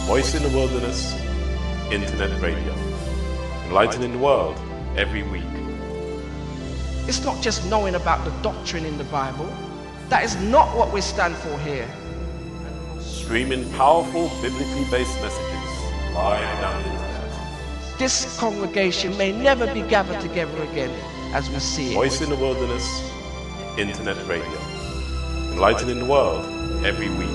Voice in the Wilderness Internet Radio. Enlightening the world every week. It's not just knowing about the doctrine in the Bible. That is not what we stand for here. Streaming powerful biblically based messages live down the internet. This congregation may never be gathered together again as we see it. Voice in the Wilderness Internet Radio. Enlightening the world every week.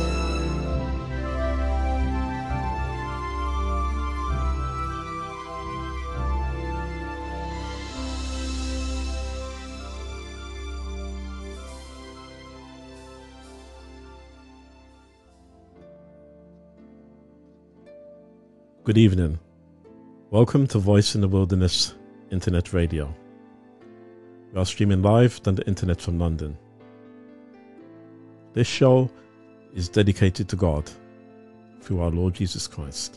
Good evening. Welcome to Voice in the Wilderness Internet Radio. We are streaming live on the internet from London. This show is dedicated to God through our Lord Jesus Christ.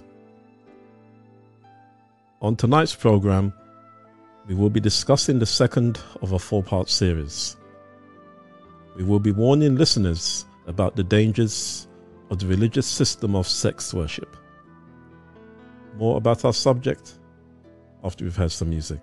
On tonight's program, we will be discussing the second of a four-part series. We will be warning listeners about the dangers of the religious system of sex worship. More about our subject after we've had some music.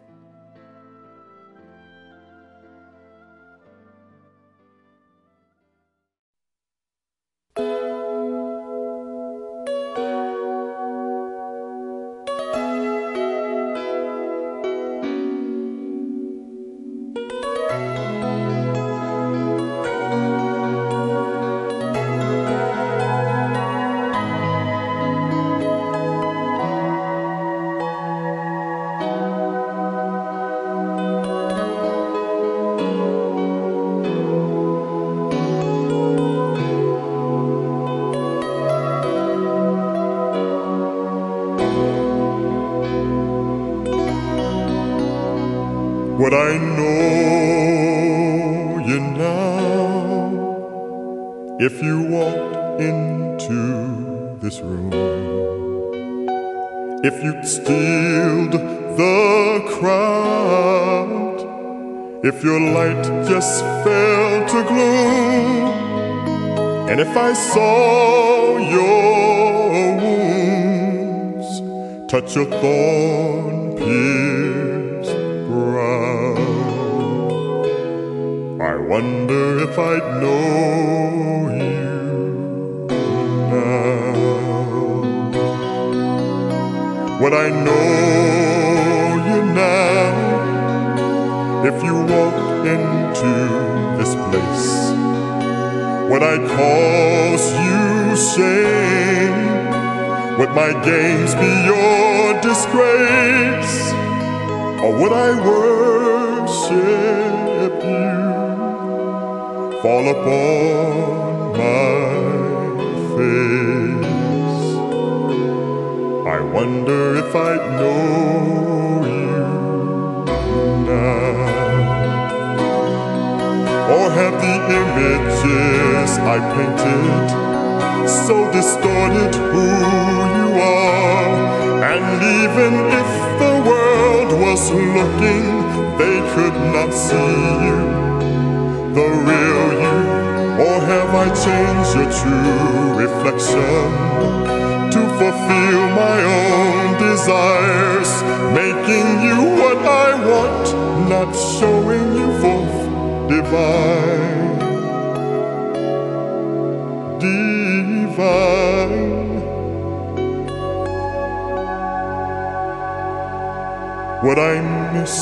What I know you now, if you walked into this room, if you'd stilled the crowd, if your light just fell to gloom, and if I saw your wounds touch your thorn-pierced brow, I wonder if I'd know you now. Would I know you now if you walked into this place? Would I cause you shame? Would my games be your disgrace? Or would I worship you, fall upon my face? I wonder if I'd know you now. Or have the images I painted so distorted who you are? And even if the world was looking, they could not see you, the real you. Or have I changed your true reflection to fulfill my own desires, making you what I want, not showing you forth divine, divine. Would I miss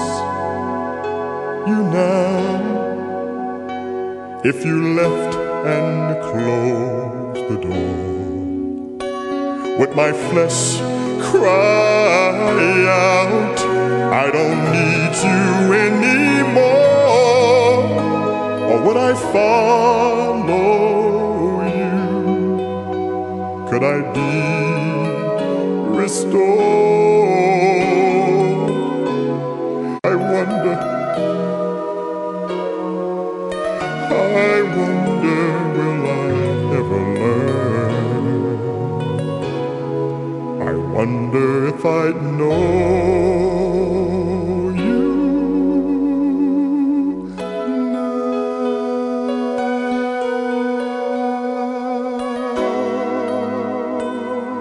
you now if you left and closed the door? Would my flesh cry out, I don't need you anymore? Or would I follow you? Could I be restored? I wonder, will I ever learn? I wonder if I'd know you now.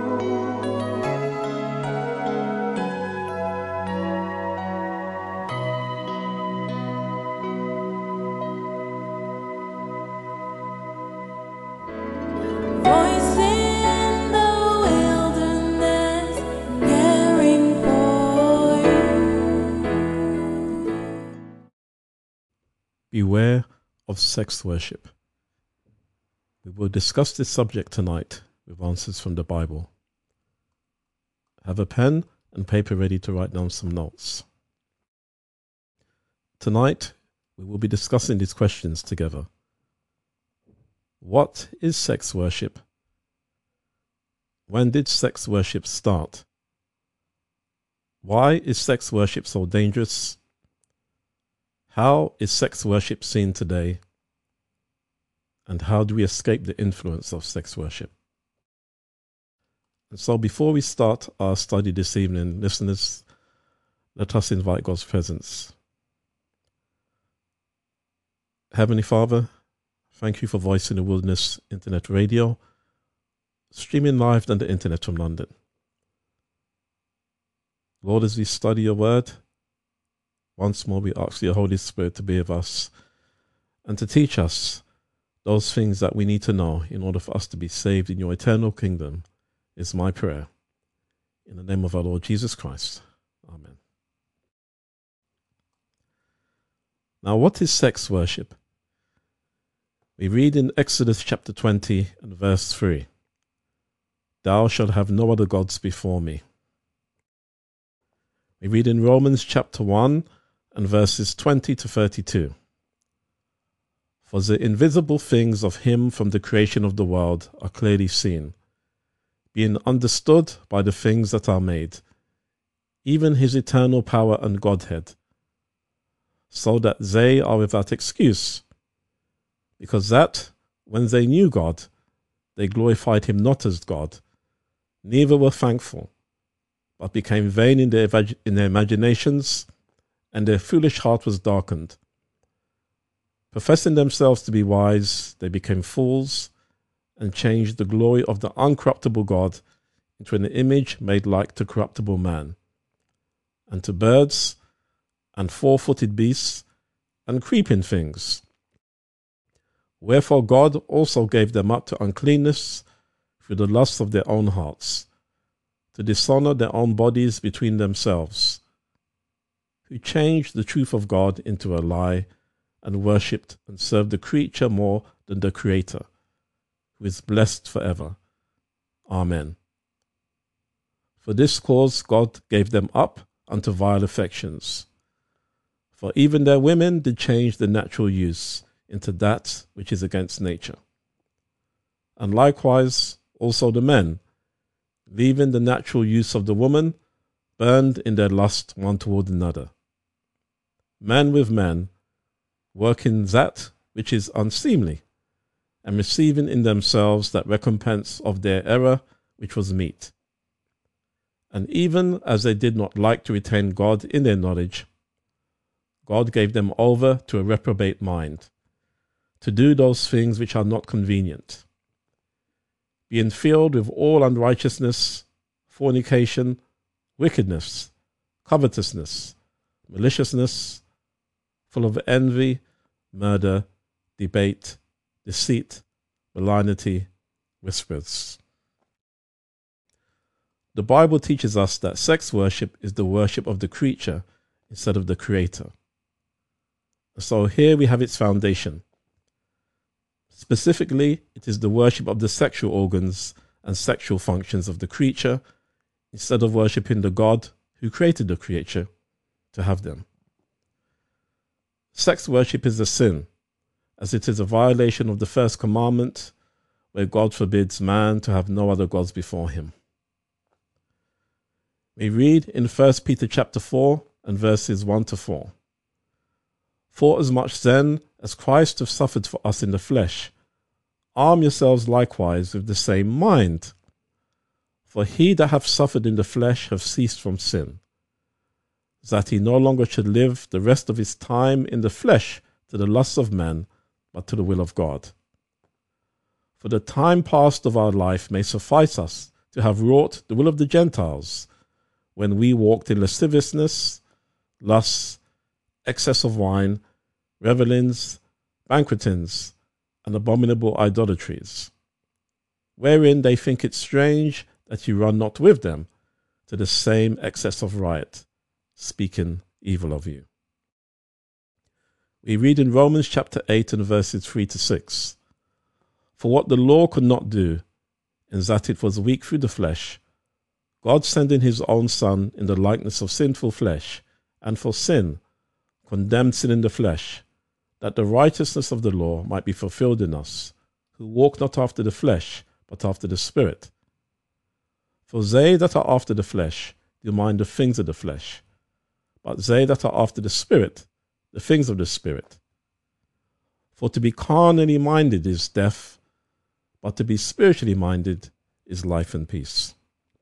voice in the wilderness, caring for you. Beware of sex worship. We will discuss this subject tonight with answers from the Bible. Have a pen and paper ready to write down some notes. Tonight, we will be discussing these questions together. What is sex worship? When did sex worship start? Why is sex worship so dangerous? How is sex worship seen today? And how do we escape the influence of sex worship? And so before we start our study this evening, listeners, let us invite God's presence. Heavenly Father, thank you for Voice in the Wilderness Internet Radio, streaming live on the internet from London. Lord, as we study your word, once more we ask your Holy Spirit to be with us and to teach us those things that we need to know in order for us to be saved in your eternal kingdom, is my prayer. In the name of our Lord Jesus Christ. Amen. Now, what is sex worship? We read in Exodus chapter 20 and verse 3, "Thou shalt have no other gods before me." We read in Romans chapter 1 and verses 20 to 32, "For the invisible things of him from the creation of the world are clearly seen, being understood by the things that are made, even his eternal power and Godhead, so that they are without excuse. Because that, when they knew God, they glorified him not as God, neither were thankful, but became vain in their imaginations, and their foolish heart was darkened. Professing themselves to be wise, they became fools, and changed the glory of the uncorruptible God into an image made like to corruptible man, and to birds, and four-footed beasts, and creeping things. Wherefore God also gave them up to uncleanness through the lusts of their own hearts, to dishonor their own bodies between themselves, who changed the truth of God into a lie, and worshipped and served the creature more than the Creator, who is blessed forever. Amen. For this cause God gave them up unto vile affections. For even their women did change the natural use into that which is against nature. And likewise also the men, leaving the natural use of the woman, burned in their lust one toward another. Men with men, working that which is unseemly, and receiving in themselves that recompense of their error which was meet. And even as they did not like to retain God in their knowledge, God gave them over to a reprobate mind, to do those things which are not convenient, being filled with all unrighteousness, fornication, wickedness, covetousness, maliciousness, full of envy, murder, debate, deceit, malignity, whispers. The Bible teaches us that sex worship is the worship of the creature instead of the Creator. So here we have its foundation. Specifically, it is the worship of the sexual organs and sexual functions of the creature instead of worshipping the God who created the creature to have them. Sex worship is a sin, as it is a violation of the first commandment, where God forbids man to have no other gods before him. We read in 1 Peter chapter 4 and verses 1 to 4. For as much then as Christ hath suffered for us in the flesh, arm yourselves likewise with the same mind. For he that hath suffered in the flesh hath ceased from sin, that he no longer should live the rest of his time in the flesh to the lusts of men, but to the will of God. For the time past of our life may suffice us to have wrought the will of the Gentiles, when we walked in lasciviousness, lusts, excess of wine, revellings, banquetings, and abominable idolatries, wherein they think it strange that you run not with them to the same excess of riot, speaking evil of you. We read in Romans chapter 8 and verses 3 to 6, For what the law could not do, in that it was weak through the flesh, God sending his own Son in the likeness of sinful flesh, and for sin, condemned sin in the flesh, that the righteousness of the law might be fulfilled in us, who walk not after the flesh, but after the Spirit. For they that are after the flesh do mind the things of the flesh, but they that are after the Spirit, the things of the Spirit. For to be carnally minded is death, but to be spiritually minded is life and peace.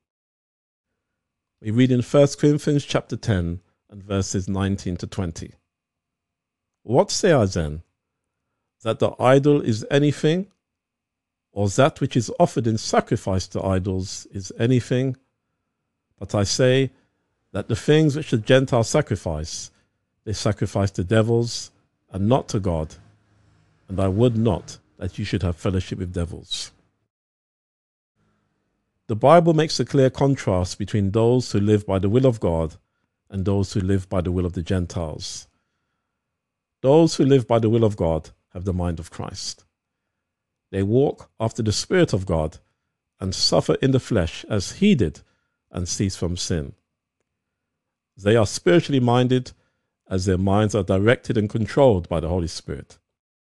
We read in 1 Corinthians chapter 10 and verses 19 to 20. What say I then? That the idol is anything, or that which is offered in sacrifice to idols is anything? But I say that the things which the Gentiles sacrifice, they sacrifice to devils and not to God, and I would not that you should have fellowship with devils. The Bible makes a clear contrast between those who live by the will of God and those who live by the will of the Gentiles. Those who live by the will of God have the mind of Christ. They walk after the Spirit of God and suffer in the flesh as he did and cease from sin. They are spiritually minded as their minds are directed and controlled by the Holy Spirit.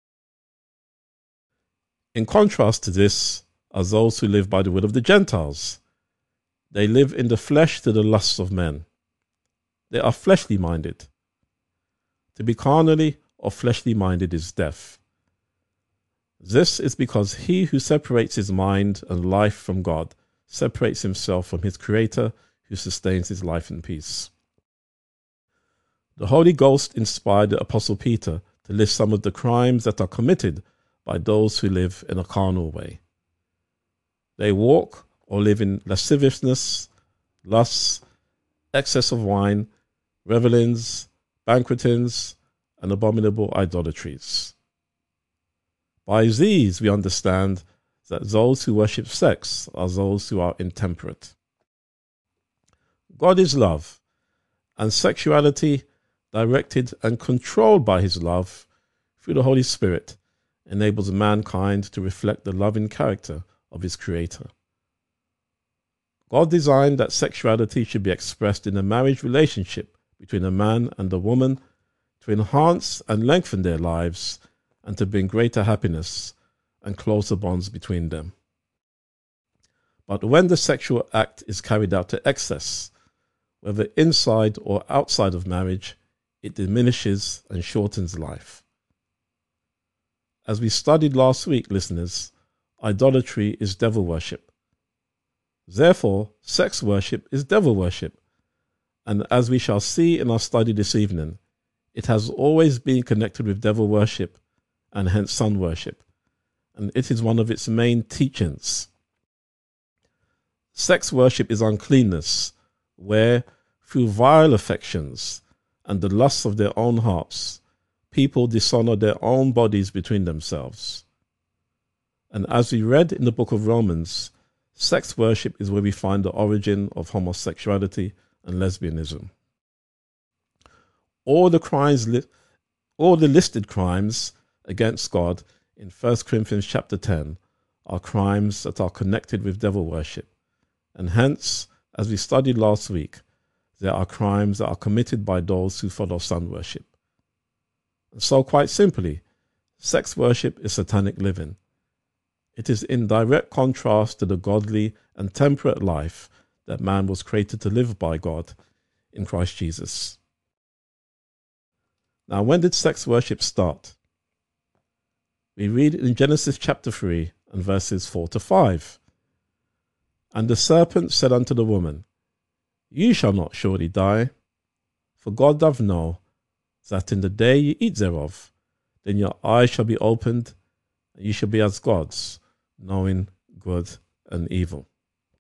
In contrast to this are those who live by the will of the Gentiles. They live in the flesh to the lusts of men. They are fleshly minded. To be carnally or fleshly minded is death. This is because he who separates his mind and life from God separates himself from his Creator, who sustains his life in peace. The Holy Ghost inspired the Apostle Peter to list some of the crimes that are committed by those who live in a carnal way. They walk or live in lasciviousness, lusts, excess of wine, revelings, banquetings, and abominable idolatries. By these we understand that those who worship sex are those who are intemperate. God is love, and sexuality, directed and controlled by his love through the Holy Spirit, enables mankind to reflect the loving character of his Creator. God designed that sexuality should be expressed in a marriage relationship between a man and a woman to enhance and lengthen their lives and to bring greater happiness and closer bonds between them. But when the sexual act is carried out to excess, whether inside or outside of marriage, it diminishes and shortens life. As we studied last week, listeners, idolatry is devil worship. Therefore, sex worship is devil worship. And as we shall see in our study this evening, it has always been connected with devil worship and hence sun worship. And it is one of its main teachings. Sex worship is uncleanness, where, through vile affections and the lusts of their own hearts, people dishonor their own bodies between themselves. And as we read in the book of Romans, sex worship is where we find the origin of homosexuality and lesbianism. All the listed crimes against God in 1 Corinthians chapter 10 are crimes that are connected with devil worship. And hence, as we studied last week, there are crimes that are committed by those who follow sun worship. And so quite simply, sex worship is satanic living. It is in direct contrast to the godly and temperate life that man was created to live by God in Christ Jesus. Now, when did sex worship start? We read in Genesis chapter 3 and verses 4 to 5. And the serpent said unto the woman, You shall not surely die, for God doth know that in the day ye eat thereof, then your eyes shall be opened, and ye shall be as gods, knowing good and evil.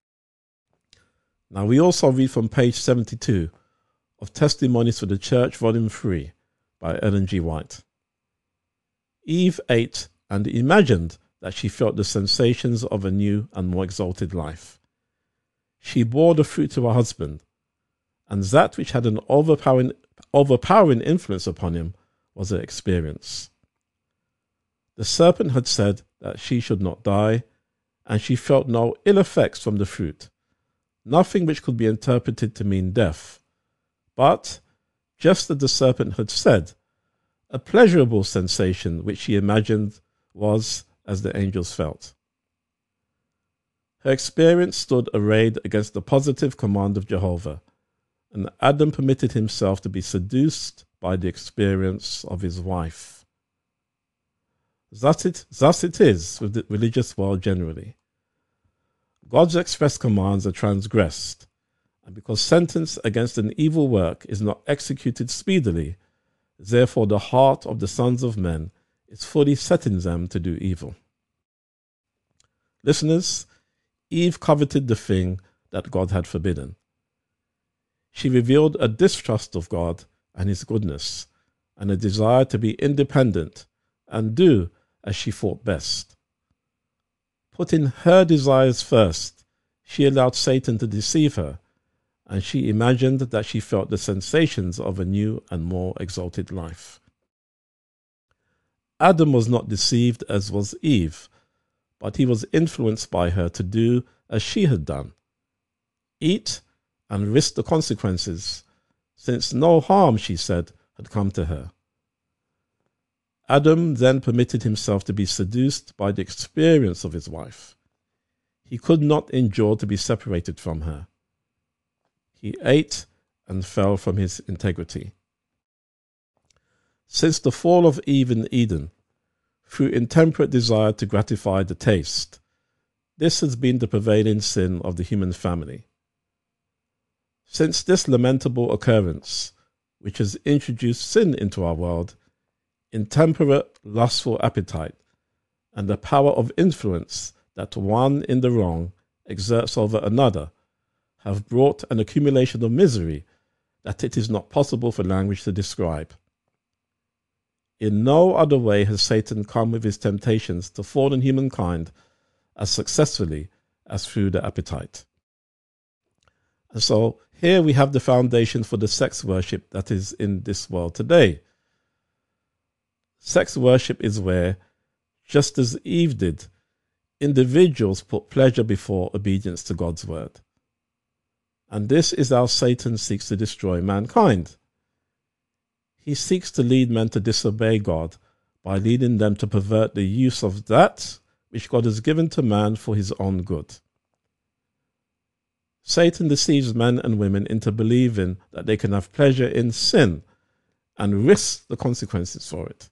Now we also read from page 72 of Testimonies for the Church, volume 3, by Ellen G. White. Eve ate and imagined that she felt the sensations of a new and more exalted life. She bore the fruit to her husband, and that which had an overpowering influence upon him was her experience. The serpent had said that she should not die, and she felt no ill effects from the fruit, nothing which could be interpreted to mean death, but, just as the serpent had said, a pleasurable sensation which she imagined was as the angels felt. Her experience stood arrayed against the positive command of Jehovah, and Adam permitted himself to be seduced by the experience of his wife. Thus it is with the religious world generally. God's express commands are transgressed, and because sentence against an evil work is not executed speedily, therefore the heart of the sons of men is fully set in them to do evil. Listeners, Eve coveted the thing that God had forbidden. She revealed a distrust of God and his goodness, and a desire to be independent and do as she thought best. Putting her desires first, she allowed Satan to deceive her, and she imagined that she felt the sensations of a new and more exalted life. Adam was not deceived as was Eve, but he was influenced by her to do as she had done. Eat and risk the consequences, since no harm, she said, had come to her. Adam then permitted himself to be seduced by the experience of his wife. He could not endure to be separated from her. He ate and fell from his integrity. Since the fall of Eve in Eden, through intemperate desire to gratify the taste, this has been the prevailing sin of the human family. Since this lamentable occurrence, which has introduced sin into our world, intemperate, lustful appetite, and the power of influence that one in the wrong exerts over another, have brought an accumulation of misery that it is not possible for language to describe. In no other way has Satan come with his temptations to fallen humankind as successfully as through the appetite. And so here we have the foundation for the sex worship that is in this world today. Sex worship is where, just as Eve did, individuals put pleasure before obedience to God's word. And this is how Satan seeks to destroy mankind. He seeks to lead men to disobey God by leading them to pervert the use of that which God has given to man for his own good. Satan deceives men and women into believing that they can have pleasure in sin and risk the consequences for it.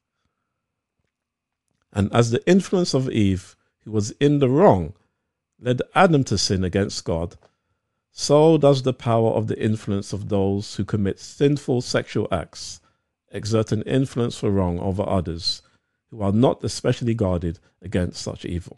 And as the influence of Eve, who was in the wrong, led Adam to sin against God, so does the power of the influence of those who commit sinful sexual acts exert an influence for wrong over others who are not especially guarded against such evil.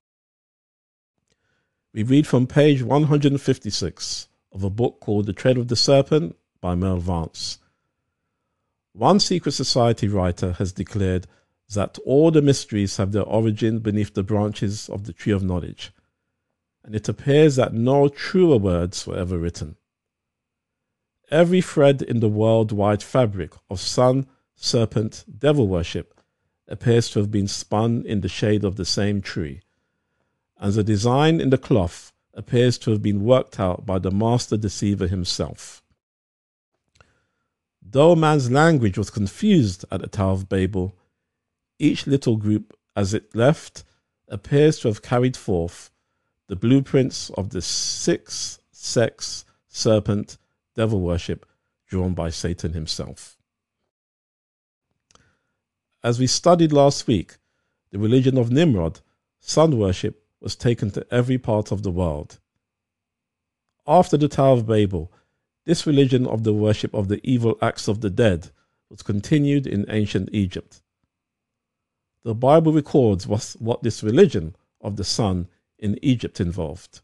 We read from page 156 of a book called The Tread of the Serpent by Merle Vance. One secret society writer has declared that all the mysteries have their origin beneath the branches of the tree of knowledge, and it appears that no truer words were ever written. Every thread in the worldwide fabric of sun, serpent, devil worship appears to have been spun in the shade of the same tree, and the design in the cloth appears to have been worked out by the master deceiver himself. Though man's language was confused at the Tower of Babel, each little group as it left appears to have carried forth the blueprints of the six sex, serpent, devil worship drawn by Satan himself. As we studied last week, the religion of Nimrod, sun worship, was taken to every part of the world. After the Tower of Babel, this religion of the worship of the evil acts of the dead was continued in ancient Egypt. The Bible records what this religion of the sun in Egypt involved.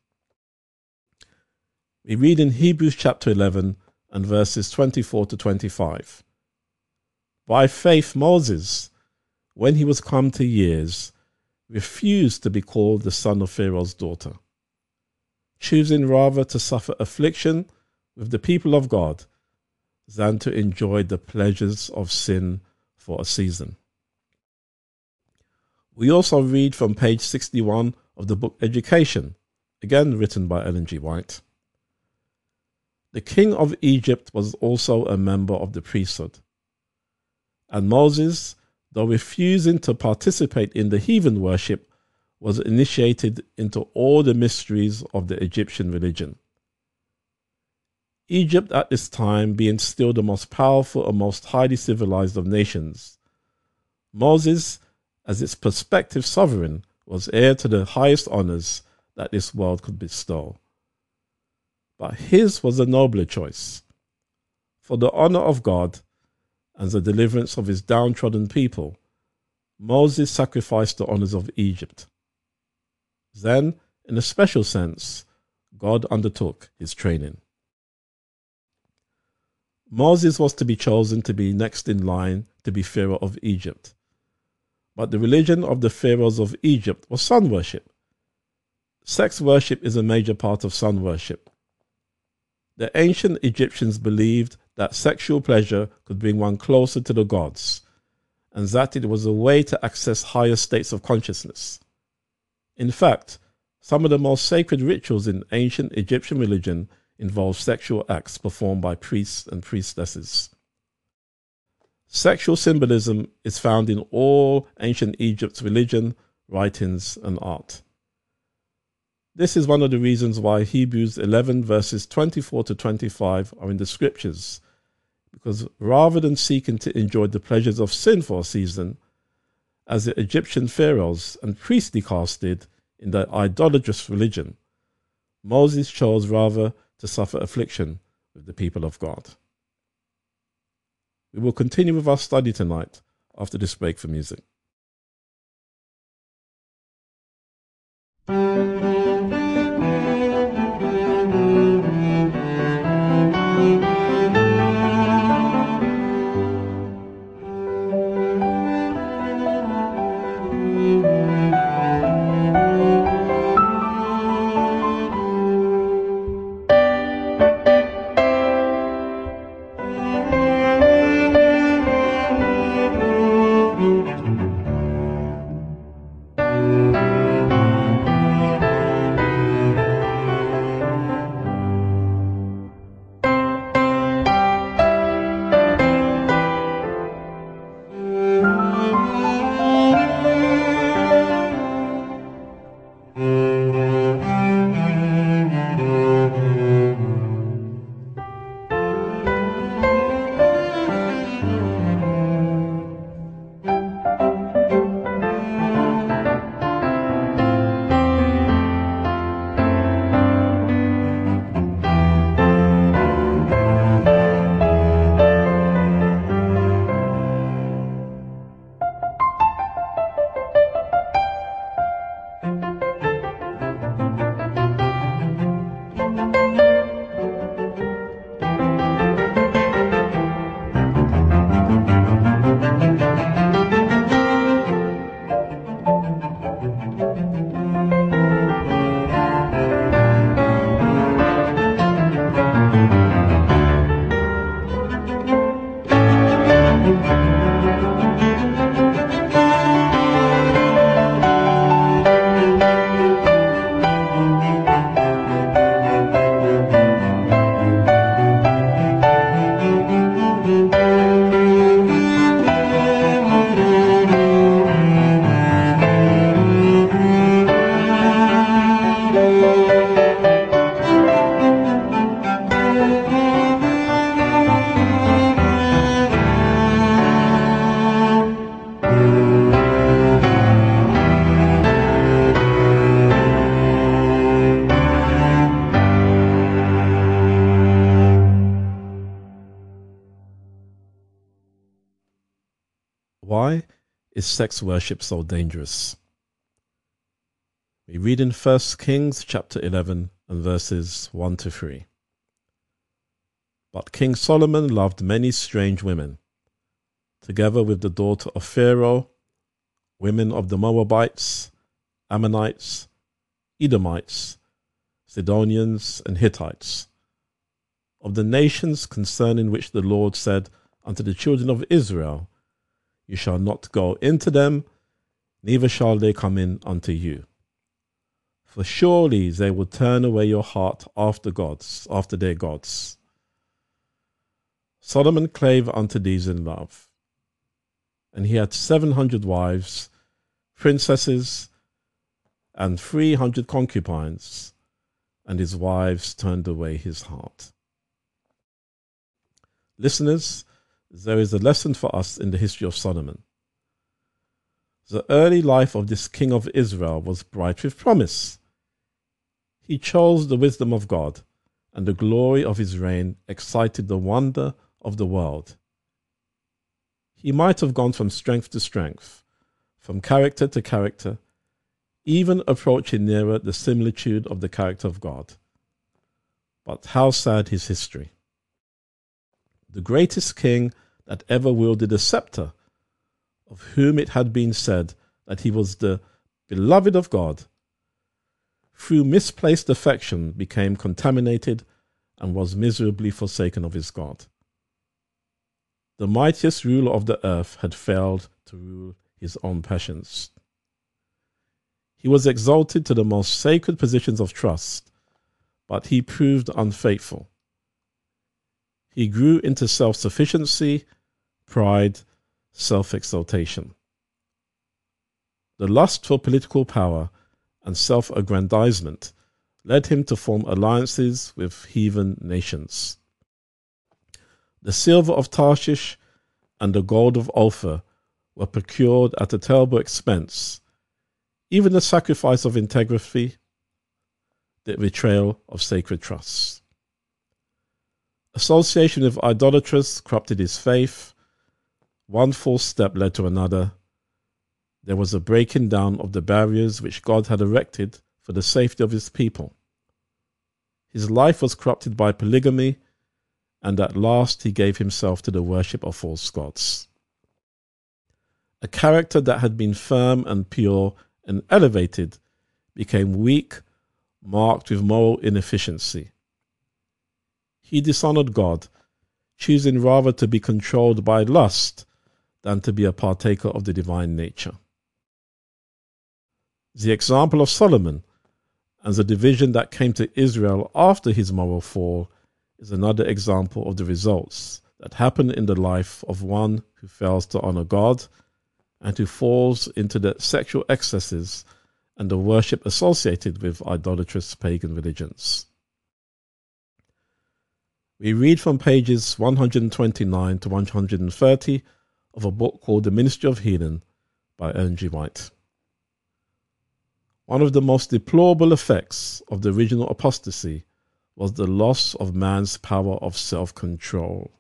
We read in Hebrews chapter 11 and verses 24 to 25. By faith Moses, when he was come to years, refused to be called the son of Pharaoh's daughter, choosing rather to suffer affliction with the people of God than to enjoy the pleasures of sin for a season. We also read from page 61 of the book Education, again written by Ellen G. White. The king of Egypt was also a member of the priesthood, and Moses, though refusing to participate in the heathen worship, was initiated into all the mysteries of the Egyptian religion. Egypt at this time being still the most powerful and most highly civilized of nations, Moses, as its prospective sovereign, was heir to the highest honors that this world could bestow. But his was a nobler choice. For the honor of God and the deliverance of his downtrodden people, Moses sacrificed the honors of Egypt. Then, in a special sense, God undertook his training. Moses was to be chosen to be next in line to be Pharaoh of Egypt. But the religion of the pharaohs of Egypt was sun worship. Sex worship is a major part of sun worship. The ancient Egyptians believed that sexual pleasure could bring one closer to the gods, and that it was a way to access higher states of consciousness. In fact, some of the most sacred rituals in ancient Egyptian religion involve sexual acts performed by priests and priestesses. Sexual symbolism is found in all ancient Egypt's religion, writings, and art. This is one of the reasons why Hebrews 11 verses 24 to 25 are in the scriptures, because rather than seeking to enjoy the pleasures of sin for a season, as the Egyptian pharaohs and priestly caste did in their idolatrous religion, Moses chose rather to suffer affliction with the people of God. We will continue with our study tonight after this break for music. Why is sex worship so dangerous? We read in 1 Kings chapter 11 and verses 1 to 3. But King Solomon loved many strange women, together with the daughter of Pharaoh, women of the Moabites, Ammonites, Edomites, Sidonians, and Hittites, of the nations concerning which the Lord said unto the children of Israel, You shall not go into them, neither shall they come in unto you. For surely they will turn away your heart after their gods. Solomon clave unto these in love, and he had 700 wives, princesses, and 300 concubines, and his wives turned away his heart. Listeners, there is a lesson for us in the history of Solomon. The early life of this king of Israel was bright with promise. He chose the wisdom of God, and the glory of his reign excited the wonder of the world. He might have gone from strength to strength, from character to character, even approaching nearer the similitude of the character of God. But how sad his history. The greatest king that ever wielded a scepter, of whom it had been said that he was the beloved of God, through misplaced affection became contaminated and was miserably forsaken of his God. The mightiest ruler of the earth had failed to rule his own passions. He was exalted to the most sacred positions of trust, but he proved unfaithful. He grew into self-sufficiency, pride, self-exaltation. The lust for political power and self-aggrandizement led him to form alliances with heathen nations. The silver of Tarshish and the gold of Ophir were procured at a terrible expense, even the sacrifice of integrity, the betrayal of sacred trusts. Association with idolaters corrupted his faith. One false step led to another. There was a breaking down of the barriers which God had erected for the safety of his people. His life was corrupted by polygamy, and at last he gave himself to the worship of false gods. A character that had been firm and pure and elevated became weak, marked with moral inefficiency. He dishonored God, choosing rather to be controlled by lust than to be a partaker of the divine nature. The example of Solomon and the division that came to Israel after his moral fall is another example of the results that happen in the life of one who fails to honor God and who falls into the sexual excesses and the worship associated with idolatrous pagan religions. We read from pages 129 to 130 of a book called The Ministry of Healing by Ellen G. White. One of the most deplorable effects of the original apostasy was the loss of man's power of self-control.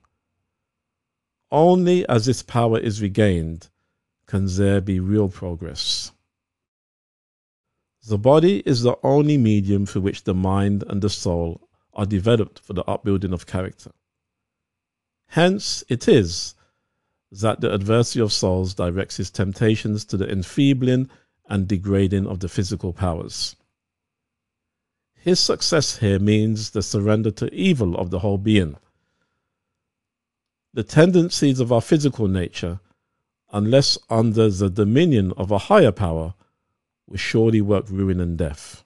Only as this power is regained can there be real progress. The body is the only medium through which the mind and the soul are developed for the upbuilding of character. Hence it is that the adversary of souls directs his temptations to the enfeebling and degrading of the physical powers. His success here means the surrender to evil of the whole being. The tendencies of our physical nature, unless under the dominion of a higher power, will surely work ruin and death.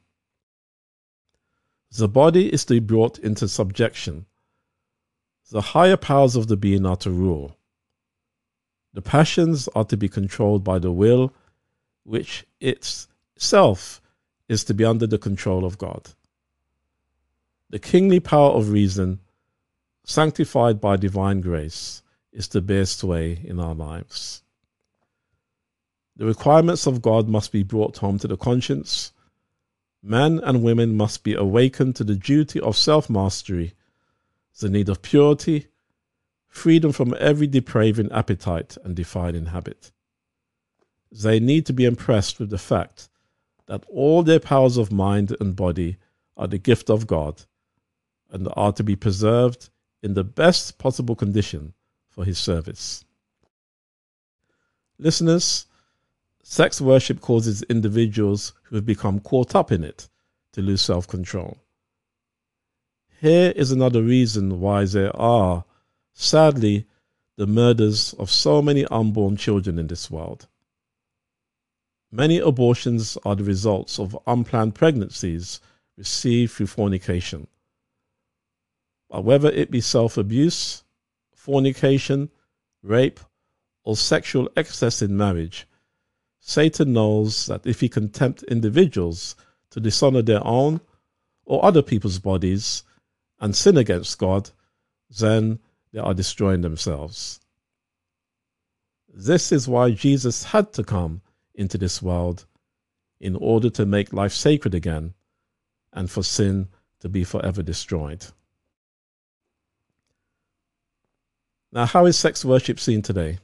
The body is to be brought into subjection. The higher powers of the being are to rule. The passions are to be controlled by the will, which itself is to be under the control of God. The kingly power of reason, sanctified by divine grace, is to bear sway in our lives. The requirements of God must be brought home to the conscience. Men and women must be awakened to the duty of self-mastery, the need of purity, freedom from every depraving appetite and defiling habit. They need to be impressed with the fact that all their powers of mind and body are the gift of God and are to be preserved in the best possible condition for his service. Listeners, sex worship causes individuals who have become caught up in it to lose self-control. Here is another reason why there are, sadly, the murders of so many unborn children in this world. Many abortions are the results of unplanned pregnancies received through fornication. But whether it be self-abuse, fornication, rape, or sexual excess in marriage, Satan knows that if he can tempt individuals to dishonor their own or other people's bodies and sin against God, then they are destroying themselves. This is why Jesus had to come into this world, in order to make life sacred again and for sin to be forever destroyed. Now, how is sex worship seen today?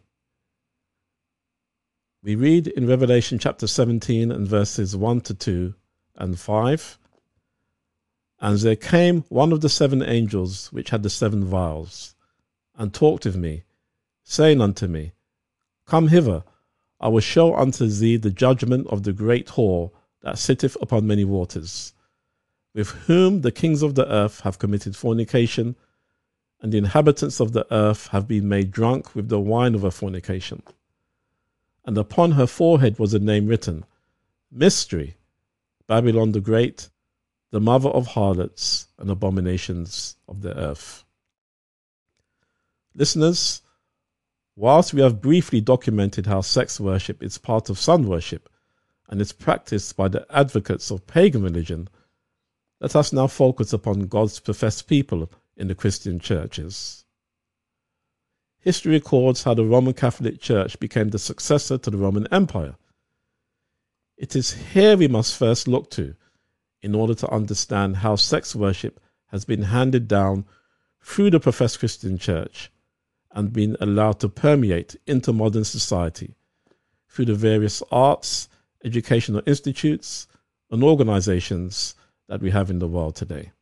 We read in Revelation chapter 17 and verses 1 to 2 and 5, "And there came one of the 7 angels which had the 7 vials, and talked with me, saying unto me, Come hither, I will show unto thee the judgment of the great whore that sitteth upon many waters, with whom the kings of the earth have committed fornication, and the inhabitants of the earth have been made drunk with the wine of her fornication. And upon her forehead was a name written, Mystery, Babylon the Great, the mother of harlots and abominations of the earth." Listeners, whilst we have briefly documented how sex worship is part of sun worship and is practiced by the advocates of pagan religion, let us now focus upon God's professed people in the Christian churches. History records how the Roman Catholic Church became the successor to the Roman Empire. It is here we must first look to in order to understand how sex worship has been handed down through the professed Christian Church and been allowed to permeate into modern society through the various arts, educational institutes, and organizations that we have in the world today.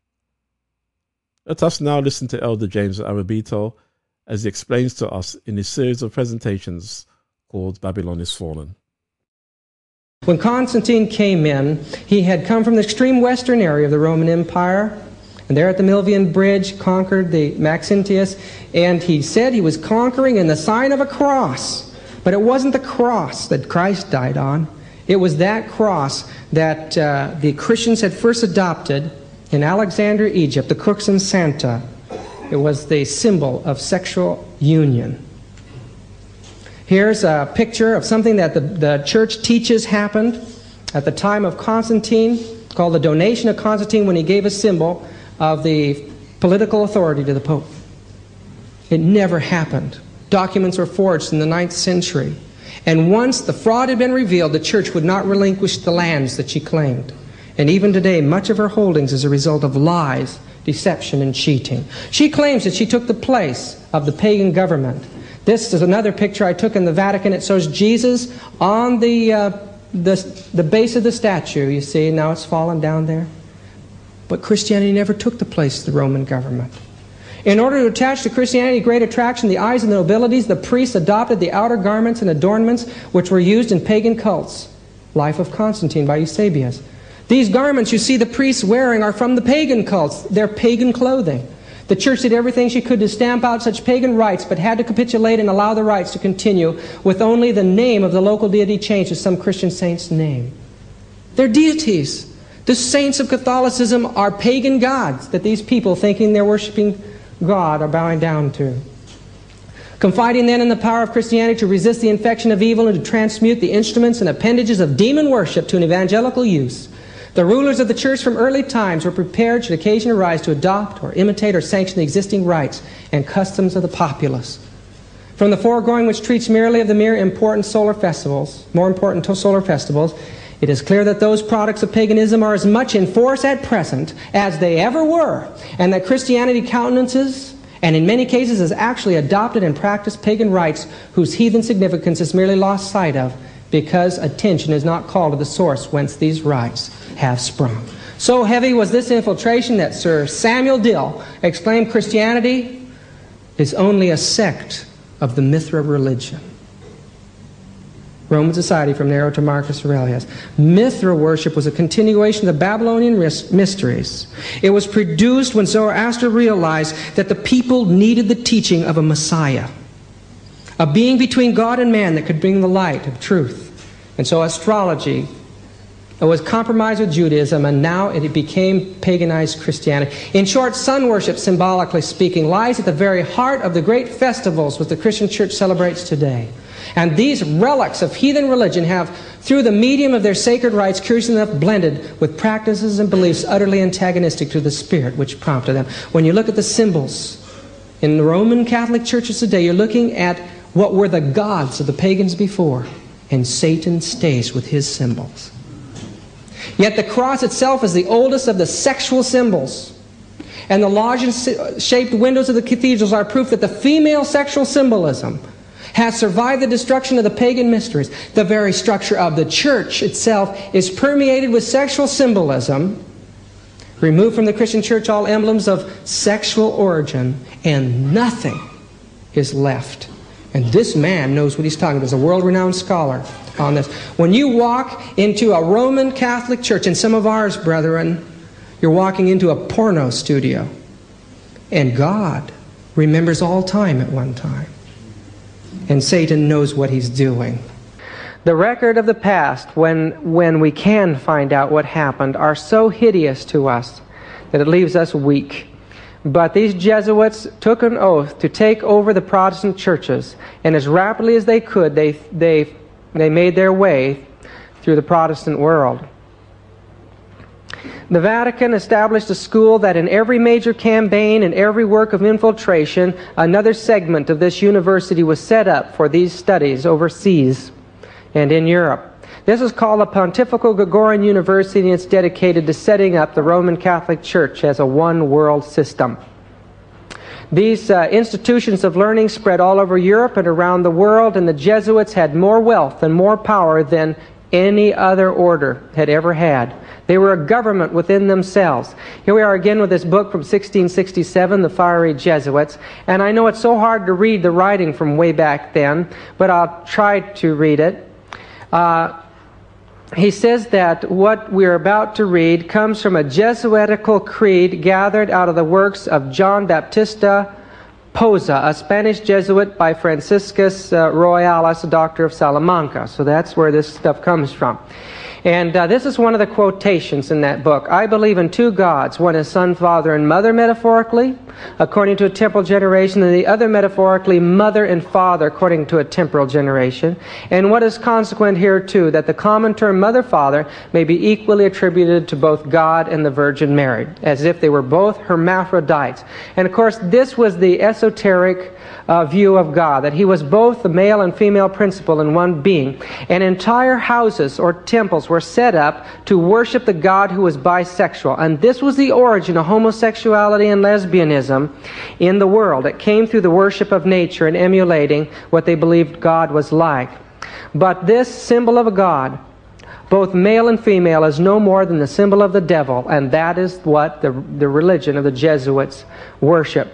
Let us now listen to Elder James Arabito as he explains to us in his series of presentations called Babylon is Fallen. When Constantine came in, he had come from the extreme western area of the Roman Empire, and there at the Milvian Bridge conquered the Maxentius, and he said he was conquering in the sign of a cross. But it wasn't the cross that Christ died on. It was that cross that the Christians had first adopted in Alexandria, Egypt, the Crux Ansata. It was the symbol of sexual union. Here's a picture of something that the church teaches happened at the time of Constantine, called the donation of Constantine, when he gave a symbol of the political authority to the Pope. It never happened. Documents were forged in the 9th century. And once the fraud had been revealed, the church would not relinquish the lands that she claimed. And even today, much of her holdings is a result of lies, deception, and cheating. She claims that she took the place of the pagan government. This is another picture I took in the Vatican. It shows Jesus on the base of the statue. You see, now it's fallen down there. But Christianity never took the place of the Roman government. In order to attach to Christianity great attraction in the eyes of the nobilities, the priests adopted the outer garments and adornments which were used in pagan cults. Life of Constantine by Eusebius. These garments you see the priests wearing are from the pagan cults. They're pagan clothing. The church did everything she could to stamp out such pagan rites, but had to capitulate and allow the rites to continue with only the name of the local deity changed to some Christian saint's name. They're deities. The saints of Catholicism are pagan gods that these people, thinking they're worshiping God, are bowing down to. Confiding then in the power of Christianity to resist the infection of evil and to transmute the instruments and appendages of demon worship to an evangelical use, the rulers of the church from early times were prepared, should occasion arise, to adopt or imitate or sanction the existing rites and customs of the populace. From the foregoing, which treats merely of the more important solar festivals, it is clear that those products of paganism are as much in force at present as they ever were, and that Christianity countenances, and in many cases has actually adopted and practiced pagan rites whose heathen significance is merely lost sight of because attention is not called to the source whence these rites have sprung. So heavy was this infiltration that Sir Samuel Dill exclaimed Christianity is only a sect of the Mithra religion. Roman society from Nero to Marcus Aurelius. Mithra worship was a continuation of the Babylonian mysteries. It was produced when Zoroaster realized that the people needed the teaching of a Messiah, a being between God and man that could bring the light of truth. And so astrology was compromised with Judaism, and now it became paganized Christianity. In short, sun worship, symbolically speaking, lies at the very heart of the great festivals which the Christian church celebrates today. And these relics of heathen religion have, through the medium of their sacred rites, curiously enough, blended with practices and beliefs utterly antagonistic to the spirit which prompted them. When you look at the symbols in the Roman Catholic churches today, you're looking at what were the gods of the pagans before, and Satan stays with his symbols. Yet the cross itself is the oldest of the sexual symbols. And the lozenge-shaped windows of the cathedrals are proof that the female sexual symbolism has survived the destruction of the pagan mysteries. The very structure of the church itself is permeated with sexual symbolism. Remove from the Christian church all emblems of sexual origin, and nothing is left. And this man knows what he's talking about. He's a world-renowned scholar on this. When you walk into a Roman Catholic church, and some of ours, brethren, you're walking into a porno studio. And God remembers all time at one time. And Satan knows what he's doing. The record of the past, when we can find out what happened, are so hideous to us that it leaves us weak. But these Jesuits took an oath to take over the Protestant churches, and as rapidly as they could, they made their way through the Protestant world. The Vatican established a school that in every major campaign and every work of infiltration, another segment of this university was set up for these studies overseas and in Europe. This is called the Pontifical Gregorian University, and it's dedicated to setting up the Roman Catholic Church as a one-world system. These institutions of learning spread all over Europe and around the world, and the Jesuits had more wealth and more power than any other order had ever had. They were a government within themselves. Here we are again with this book from 1667, The Fiery Jesuits. And I know it's so hard to read the writing from way back then, but I'll try to read it. He says that what we're about to read comes from a Jesuitical creed gathered out of the works of John Baptista Poza, a Spanish Jesuit by Franciscus Royales, a doctor of Salamanca. So that's where this stuff comes from. And this is one of the quotations in that book. I believe in two gods. One is Son, Father, and Mother, metaphorically, according to a temporal generation, and the other metaphorically, Mother and Father, according to a temporal generation. And what is consequent here, too, that the common term Mother, Father may be equally attributed to both God and the Virgin Mary, as if they were both hermaphrodites. And, of course, this was the esoteric view of God, that he was both the male and female principle in one being. And entire houses or temples were set up to worship the God who was bisexual. And this was the origin of homosexuality and lesbianism in the world. It came through the worship of nature and emulating what they believed God was like. But this symbol of a God, both male and female, is no more than the symbol of the devil, and that is what the religion of the Jesuits worship.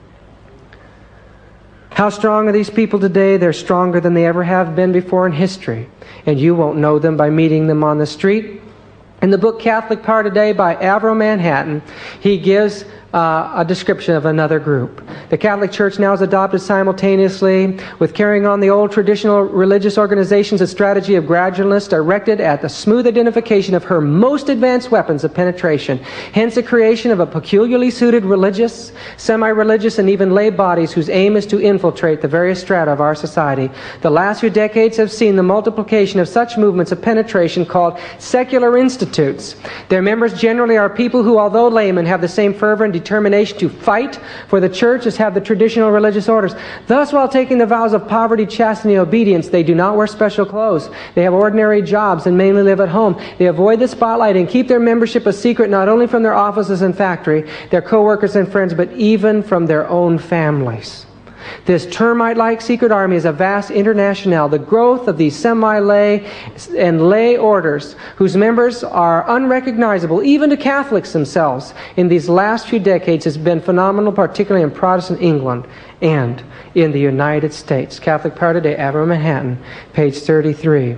How strong are these people today? They're stronger than they ever have been before in history. And you won't know them by meeting them on the street. In the book Catholic Power Today by Avro Manhattan, he gives a description of another group. The Catholic Church now has adopted simultaneously with carrying on the old traditional religious organizations a strategy of gradualness directed at the smooth identification of her most advanced weapons of penetration. Hence the creation of a peculiarly suited religious, semi-religious, and even lay bodies whose aim is to infiltrate the various strata of our society. The last few decades have seen the multiplication of such movements of penetration called secular institutes. Their members generally are people who, although laymen, have the same fervor and determination to fight for the church as have the traditional religious orders. Thus, while taking the vows of poverty, chastity, and obedience, they do not wear special clothes. They have ordinary jobs and mainly live at home. They avoid the spotlight and keep their membership a secret not only from their offices and factory, their co-workers and friends, but even from their own families. This termite-like secret army is a vast international, the growth of these semi-lay and lay orders, whose members are unrecognizable, even to Catholics themselves, in these last few decades has been phenomenal, particularly in Protestant England and in the United States. Catholic Power Today, Avenue, Manhattan, page 33.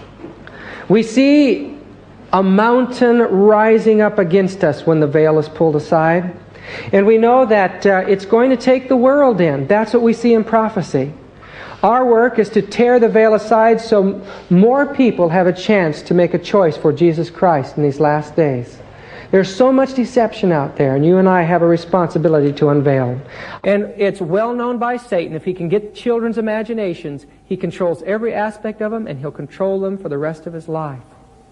We see a mountain rising up against us when the veil is pulled aside. And we know that it's going to take the world in. That's what we see in prophecy. Our work is to tear the veil aside so more people have a chance to make a choice for Jesus Christ in these last days. There's so much deception out there, and you and I have a responsibility to unveil. And it's well known by Satan, if he can get children's imaginations, he controls every aspect of them, and he'll control them for the rest of his life.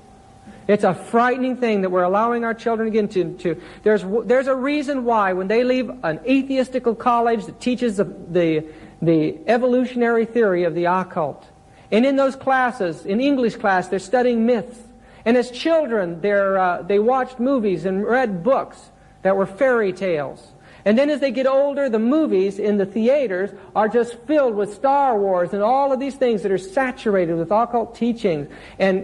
It's a frightening thing that we're allowing our children to get into. There's a reason why when they leave an atheistical college that teaches the evolutionary theory of the occult, and in those classes, in English class, they're studying myths. And as children, they watched movies and read books that were fairy tales. And then as they get older, the movies in the theaters are just filled with Star Wars and all of these things that are saturated with occult teachings and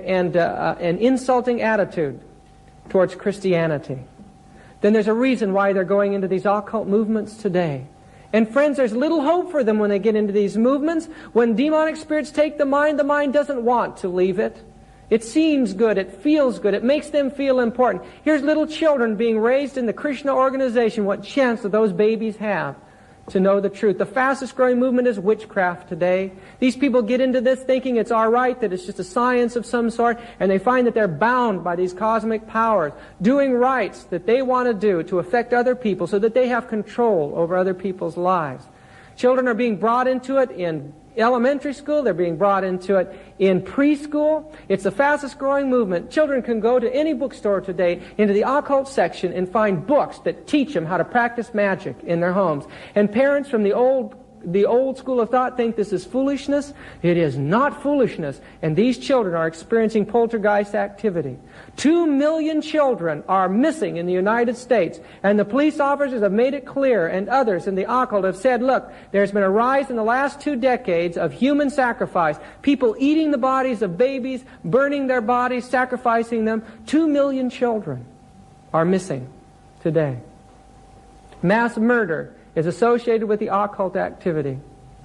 insulting attitude towards Christianity. Then there's a reason why they're going into these occult movements today. And friends, there's little hope for them when they get into these movements. When demonic spirits take the mind doesn't want to leave it. It seems good, it feels good, it makes them feel important. Here's little children being raised in the Krishna organization. What chance do those babies have to know the truth? The fastest growing movement is witchcraft today. These people get into this thinking it's all right, that it's just a science of some sort, and they find that they're bound by these cosmic powers, doing rites that they want to do to affect other people so that they have control over other people's lives. Children are being brought into it in elementary school, they're being brought into it in preschool. It's the fastest growing movement. Children can go to any bookstore today, into the occult section, and find books that teach them how to practice magic in their homes. And parents from the old school of thought think this is foolishness. It is not foolishness. And these children are experiencing poltergeist activity. 2 million children are missing in the United States. And the police officers have made it clear, and others in the occult have said, look, there's been a rise in the last 2 decades of human sacrifice. People eating the bodies of babies, burning their bodies, sacrificing them. 2 million children are missing today. Mass murder is associated with the occult activity.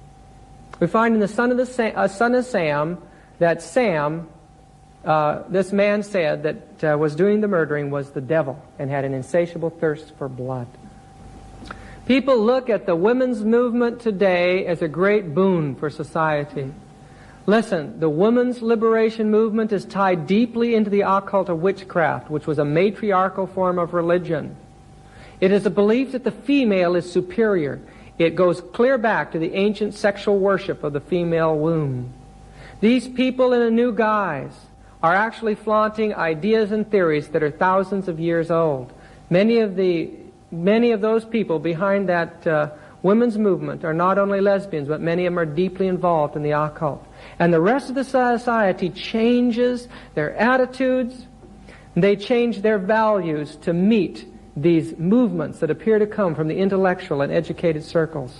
We find in the son of Sam that Sam, this man said that was doing the murdering was the devil and had an insatiable thirst for blood. People look at the women's movement today as a great boon for society. Listen, the women's liberation movement is tied deeply into the occult of witchcraft, which was a matriarchal form of religion. It is a belief that the female is superior. It goes clear back to the ancient sexual worship of the female womb. These people in a new guise are actually flaunting ideas and theories that are thousands of years old. Many of those people behind that women's movement are not only lesbians, but many of them are deeply involved in the occult. And the rest of the society changes their attitudes, and they change their values to meet these movements that appear to come from the intellectual and educated circles.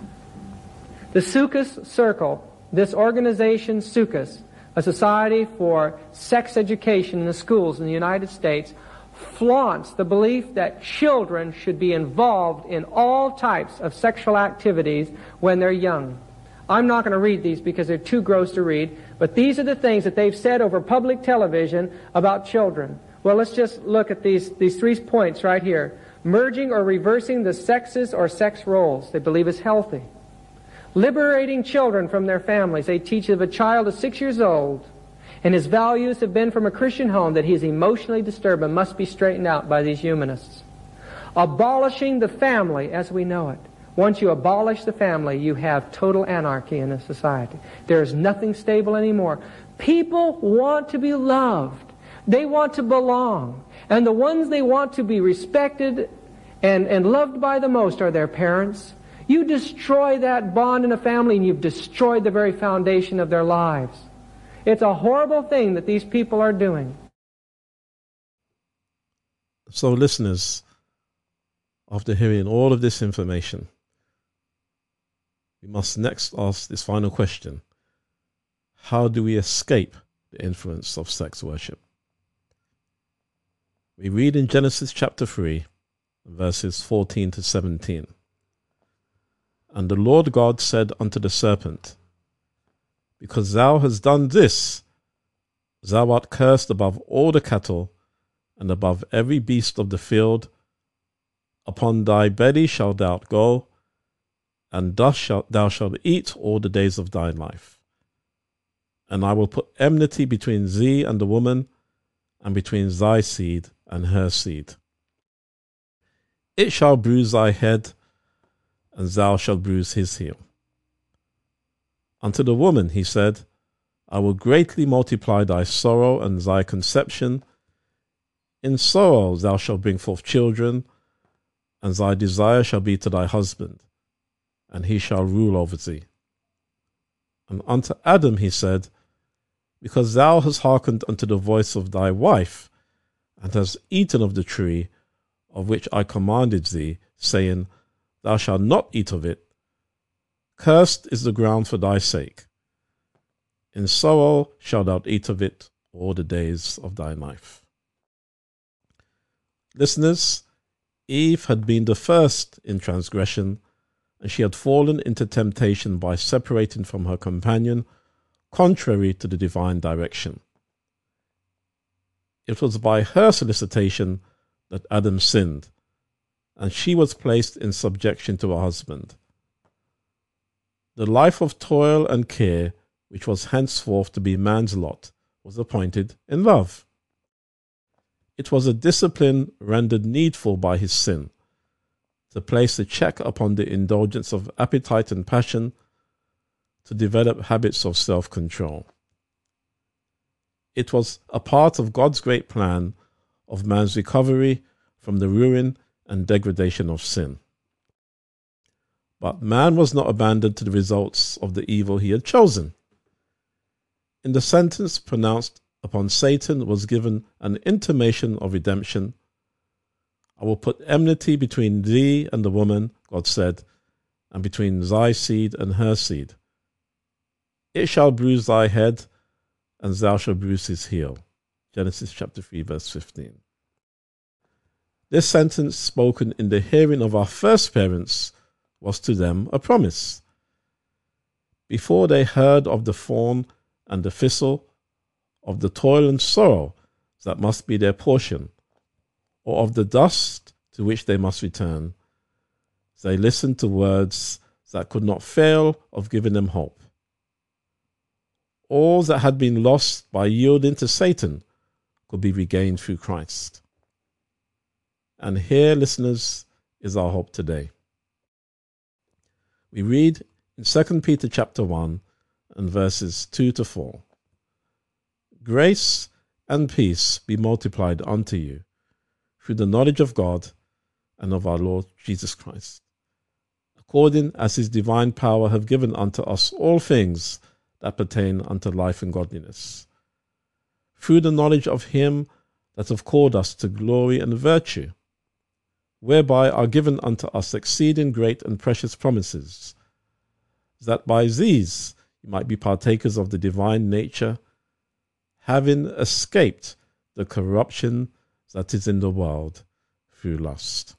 The Sukkos Circle, this organization Sukkos, a society for sex education in the schools in the United States, flaunts the belief that children should be involved in all types of sexual activities when they're young. I'm not going to read these because they're too gross to read, but these are the things that they've said over public television about children. Well, let's just look at these 3 points right here. Merging or reversing the sexes or sex roles, they believe is healthy. Liberating children from their families. They teach if a child is 6 years old and his values have been from a Christian home that he is emotionally disturbed and must be straightened out by these humanists. Abolishing the family as we know it. Once you abolish the family, you have total anarchy in a society. There is nothing stable anymore. People want to be loved. They want to belong. And the ones they want to be respected and loved by the most are their parents. You destroy that bond in a family and you've destroyed the very foundation of their lives. It's a horrible thing that these people are doing. So listeners, after hearing all of this information, we must next ask this final question. How do we escape the influence of sex worship? We read in Genesis chapter 3, verses 14 to 17. And the Lord God said unto the serpent, Because thou hast done this, thou art cursed above all the cattle, and above every beast of the field. Upon thy belly shalt thou go, and dust thou shalt eat all the days of thy life. And I will put enmity between thee and the woman, and between thy seed and her seed. It shall bruise thy head, and thou shalt bruise his heel. Unto the woman he said, I will greatly multiply thy sorrow and thy conception. In sorrow thou shalt bring forth children, and thy desire shall be to thy husband, and he shall rule over thee. And unto Adam he said, Because thou hast hearkened unto the voice of thy wife, and hast eaten of the tree of which I commanded thee, saying, Thou shalt not eat of it. Cursed is the ground for thy sake. In sorrow shalt thou eat of it all the days of thy life. Listeners, Eve had been the first in transgression, and she had fallen into temptation by separating from her companion, contrary to the divine direction. It was by her solicitation that Adam sinned, and she was placed in subjection to her husband. The life of toil and care, which was henceforth to be man's lot, was appointed in love. It was a discipline rendered needful by his sin, to place a check upon the indulgence of appetite and passion, to develop habits of self-control. It was a part of God's great plan of man's recovery from the ruin and degradation of sin. But man was not abandoned to the results of the evil he had chosen. In the sentence pronounced upon Satan was given an intimation of redemption. I will put enmity between thee and the woman, God said, and between thy seed and her seed. It shall bruise thy head, and thou shalt bruise his heel. Genesis chapter 3, verse 15. This sentence, spoken in the hearing of our first parents, was to them a promise. Before they heard of the thorn and the thistle, of the toil and sorrow that must be their portion, or of the dust to which they must return, they listened to words that could not fail of giving them hope. All that had been lost by yielding to Satan could be regained through Christ. And here, listeners, is our hope today. We read in 2 Peter chapter 1 and verses 2 to 4. Grace and peace be multiplied unto you through the knowledge of God and of our Lord Jesus Christ, according as his divine power have given unto us all things that pertain unto life and godliness, through the knowledge of him that have called us to glory and virtue, whereby are given unto us exceeding great and precious promises, that by these you might be partakers of the divine nature, having escaped the corruption that is in the world through lust.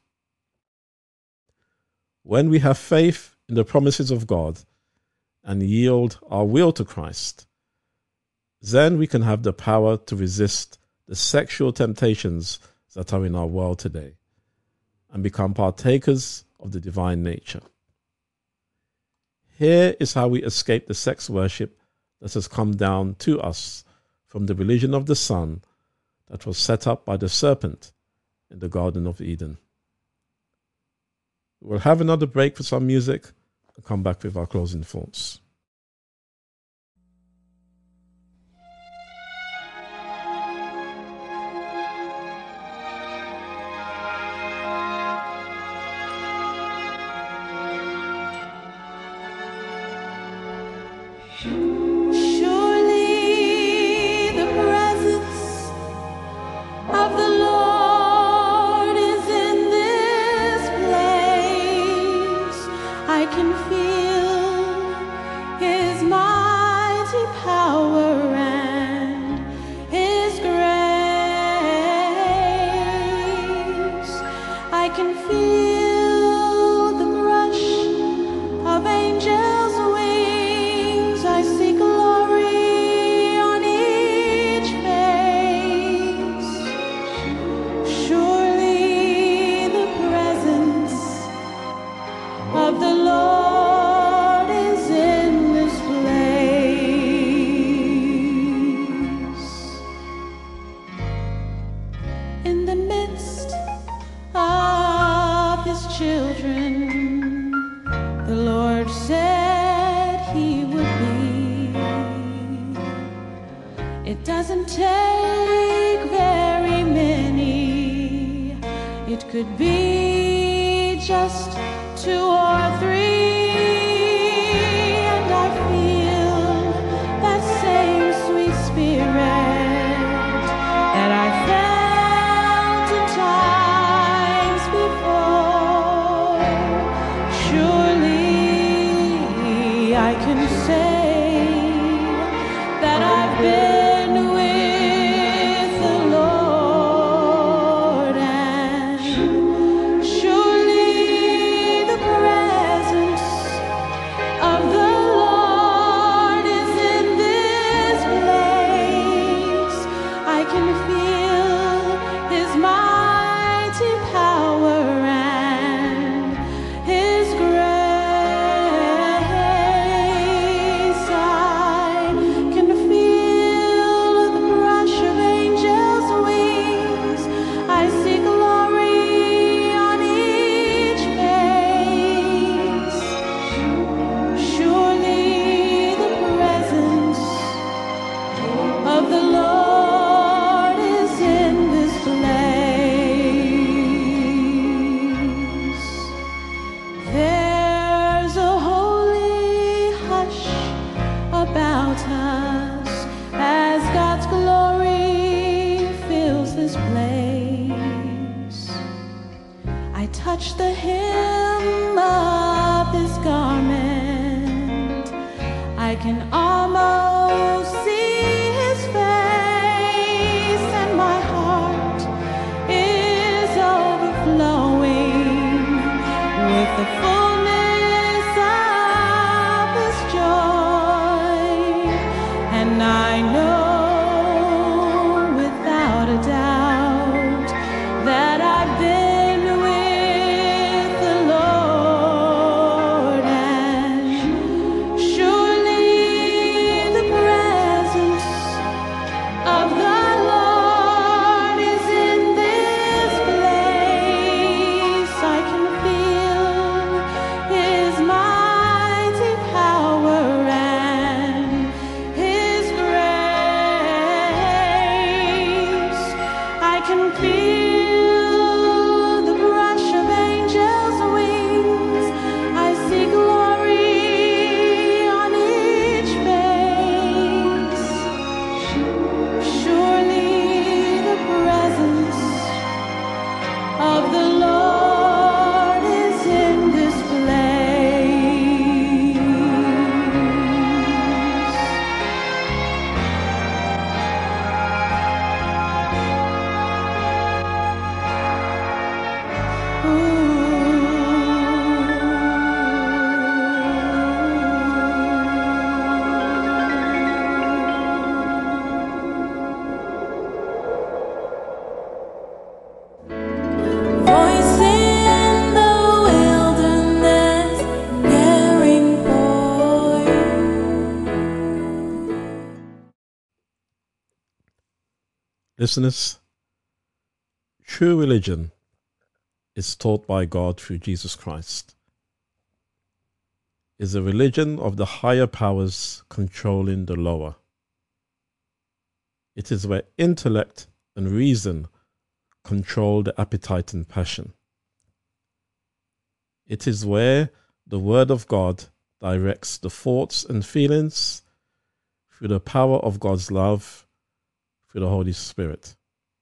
When we have faith in the promises of God and yield our will to Christ, then we can have the power to resist the sexual temptations that are in our world today and become partakers of the divine nature. Here is how we escape the sex worship that has come down to us from the religion of the Son that was set up by the serpent in the Garden of Eden. We'll have another break for some music and come back with our closing thoughts. I can feel feel the brush of angels' wings. I see glory on each face. Surely the presence of the Lord is in this place. In the midst of his children, the Lord said he would be. It doesn't take very many. It could be just 2 or 3, and I feel that same sweet spirit that I felt in times before. Surely I can say that I've been with the Lord, and surely the presence of the Lord is in this place. I can feel his mighty power and his grace. I can feel the brush of angels' wings. I see glory on each face. Surely the presence of the Lord is in this place. There's a holy hush about us as God's glory fills this place. I touch the hem of his garment. I can almost see his face, and my heart is overflowing with the fullness of his joy. And I know without a doubt that I've been with the Lord, and surely the presence of the Lord is in this place. I can feel his mighty power and his grace. I can feel the brush of angels' wings. I see glory on each face. Surely the presence of the Lord is in this place. Voice in the wilderness, caring for you. Listeners, true religion is taught by God through Jesus Christ. Is a religion of the higher powers controlling the lower. It is where intellect and reason control the appetite and passion. It is where the Word of God directs the thoughts and feelings through the power of God's love through the Holy Spirit.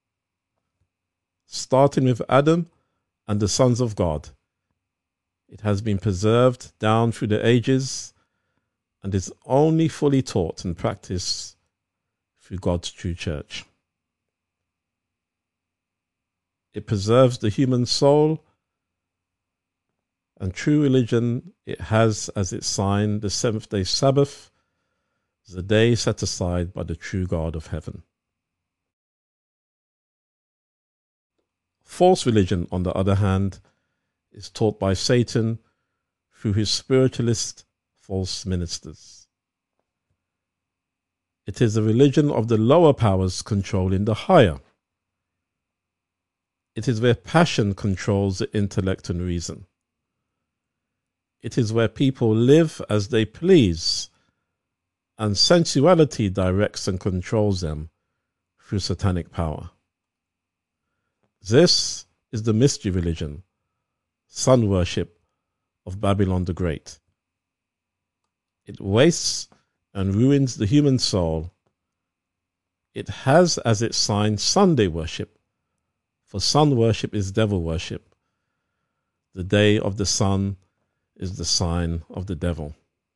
Starting with Adam and the sons of God, it has been preserved down through the ages and is only fully taught and practiced through God's true church. It preserves the human soul And true religion, it has as its sign the seventh-day Sabbath, the day set aside by the true God of heaven. False religion, on the other hand, is taught by Satan through his spiritualist false ministers. It is a religion of the lower powers controlling the higher. It is where passion controls the intellect and reason. It is where people live as they please, and sensuality directs and controls them through satanic power. This is the mystery religion, sun worship of Babylon the Great. It wastes and ruins the human soul. It has as its sign Sunday worship, for sun worship is devil worship. The day of the sun is the sign of the devil.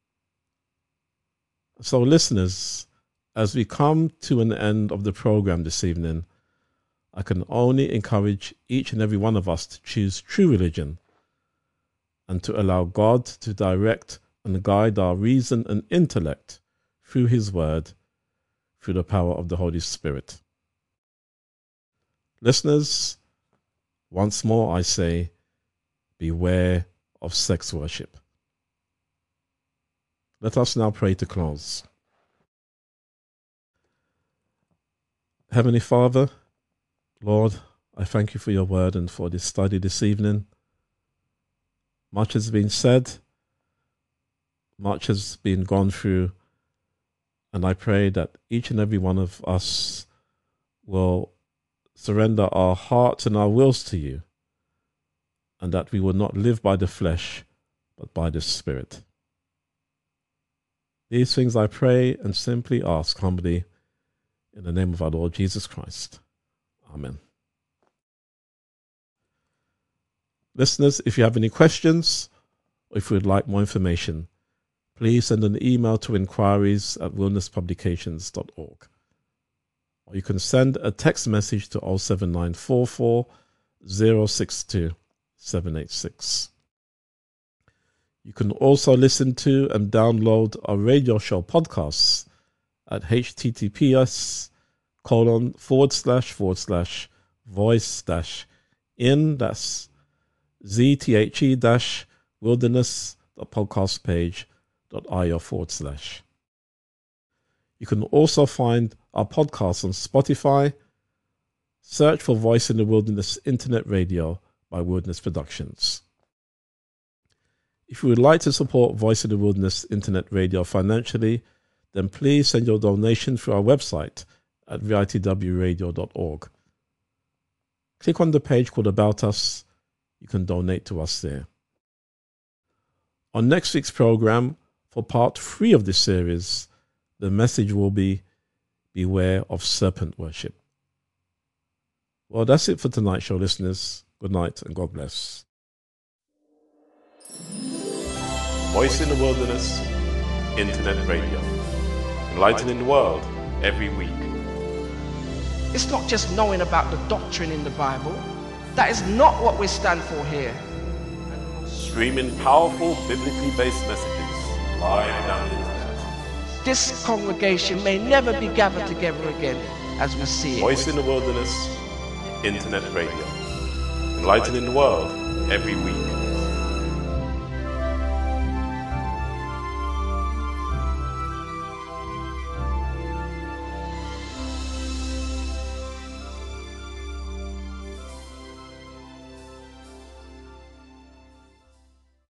So listeners, as we come to an end of the program this evening, I can only encourage each and every one of us to choose true religion and to allow God to direct and guide our reason and intellect through his word, through the power of the Holy Spirit. Listeners, once more I say, beware of sex worship. Let us now pray to close. Heavenly Father, Lord, I thank you for your word and for this study this evening. Much has been said, much has been gone through, and I pray that each and every one of us will surrender our hearts and our wills to you, and that we will not live by the flesh, but by the Spirit. These things I pray and simply ask humbly in the name of our Lord Jesus Christ. Amen. Listeners, if you have any questions or if you would like more information, please send an email to inquiries@wildernesspublications.org. Or you can send a text message to 07944 062 786. You can also listen to and download our radio show podcasts at https://voice-in, that's zthe-wilderness.podcastpage.io/. You can also find our podcasts on Spotify. Search for Voice in the Wilderness Internet Radio by Wilderness Productions. If you would like to support Voice in the Wilderness Internet Radio financially, then please send your donation through our website at vitwradio.org. Click on the page called About Us. You can donate to us there. On next week's program, for part 3 of this series, the message will be Beware of Serpent Worship. Well, that's it for tonight's show, listeners. Good night and God bless. Voice in the Wilderness Internet Radio, enlightening the world every week. It's not just knowing about the doctrine in the Bible. That is not what we stand for here. Streaming powerful biblically based messages live down the internet. This congregation may never be gathered together again as we see it. Voice in the Wilderness Internet Radio, enlightening the world every week.